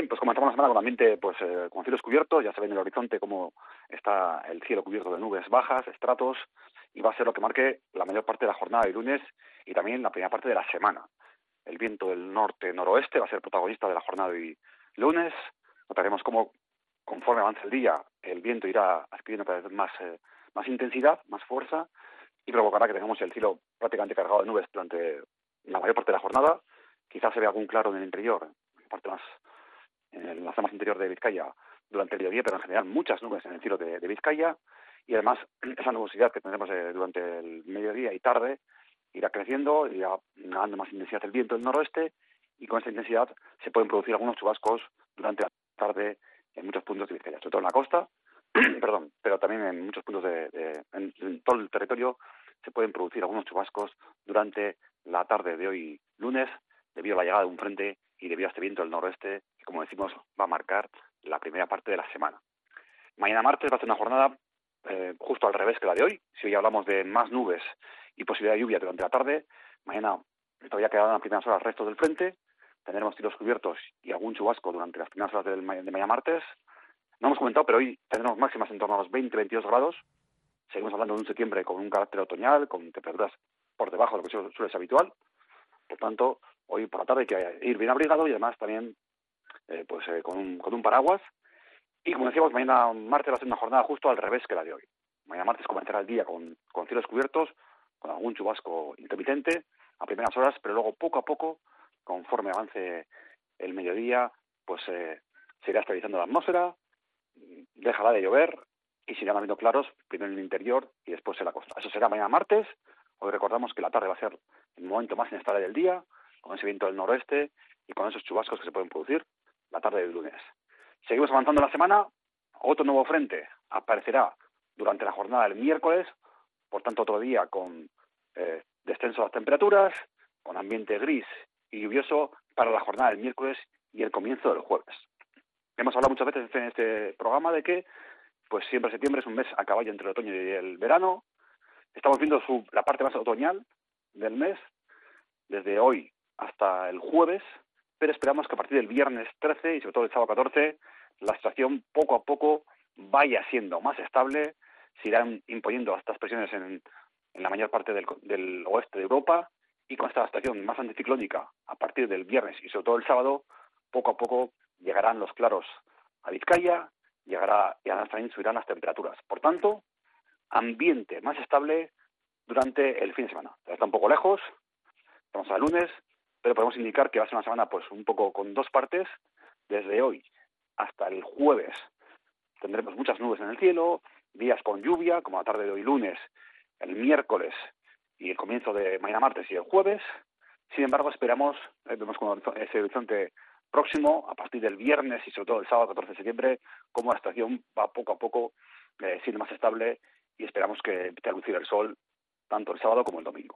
Bien, pues comenzamos la semana con ambiente, con cielos cubiertos. Ya se ve en el horizonte cómo está el cielo cubierto de nubes bajas, estratos, y va a ser lo que marque la mayor parte de la jornada de lunes y también la primera parte de la semana. El viento del norte-noroeste va a ser protagonista de la jornada de lunes. Notaremos cómo, conforme avance el día, el viento irá adquiriendo cada vez más intensidad, más fuerza, y provocará que tengamos el cielo prácticamente cargado de nubes durante la mayor parte de la jornada. Quizás se vea algún claro en el interior, en la zona más interior de Vizcaya durante el mediodía, pero en general muchas nubes en el cielo de Vizcaya, y además esa nubosidad que tendremos durante el mediodía y tarde irá creciendo, irá ganando más intensidad el viento del noroeste, y con esta intensidad se pueden producir algunos chubascos durante la tarde en muchos puntos de Vizcaya, sobre todo en la costa, perdón, pero también en muchos puntos en todo el territorio se pueden producir algunos chubascos durante la tarde de hoy lunes, debido a la llegada de un frente y debido a este viento del noroeste, que como decimos va a marcar la primera parte de la semana. Mañana martes va a ser una jornada justo al revés que la de hoy. Si hoy hablamos de más nubes y posibilidad de lluvia durante la tarde, mañana todavía quedarán las primeras horas restos del frente, tendremos cielos cubiertos y algún chubasco durante las primeras horas de mañana martes. No hemos comentado, pero hoy tendremos máximas en torno a los 20-22 grados. Seguimos hablando de un septiembre con un carácter otoñal, con temperaturas por debajo de lo que suele ser habitual. Por tanto, hoy por la tarde hay que ir bien abrigado y además también con un paraguas. Y como decíamos, mañana martes va a ser una jornada justo al revés que la de hoy. Mañana martes comenzará el día con cielos cubiertos, con algún chubasco intermitente a primeras horas, pero luego poco a poco, conforme avance el mediodía, se irá estabilizando la atmósfera, dejará de llover y se irán habiendo claros, primero en el interior y después en la costa. Eso será mañana martes. Hoy recordamos que la tarde va a ser el momento más inestable del día, con ese viento del noroeste y con esos chubascos que se pueden producir la tarde del lunes. Seguimos avanzando la semana. Otro nuevo frente aparecerá durante la jornada del miércoles, por tanto otro día con descenso de las temperaturas, con ambiente gris y lluvioso para la jornada del miércoles y el comienzo del jueves. Hemos hablado muchas veces en este programa de que siempre septiembre es un mes a caballo entre el otoño y el verano. Estamos viendo la parte más otoñal del mes, desde hoy hasta el jueves, pero esperamos que a partir del viernes 13 y sobre todo el sábado 14, la situación poco a poco vaya siendo más estable, se irán imponiendo estas presiones en la mayor parte del oeste de Europa, y con esta situación más anticiclónica a partir del viernes y sobre todo el sábado, poco a poco llegarán los claros a Vizcaya, y además también subirán las temperaturas. Por tanto, ambiente más estable durante el fin de semana. Está un poco lejos, estamos a lunes, pero podemos indicar que va a ser una semana un poco con dos partes. Desde hoy hasta el jueves tendremos muchas nubes en el cielo, días con lluvia, como la tarde de hoy lunes, el miércoles y el comienzo de mañana martes y el jueves. Sin embargo, vemos como ese horizonte próximo, a partir del viernes y sobre todo el sábado 14 de septiembre, como la situación va poco a poco siendo más estable, y esperamos que empiece a lucir el sol tanto el sábado como el domingo.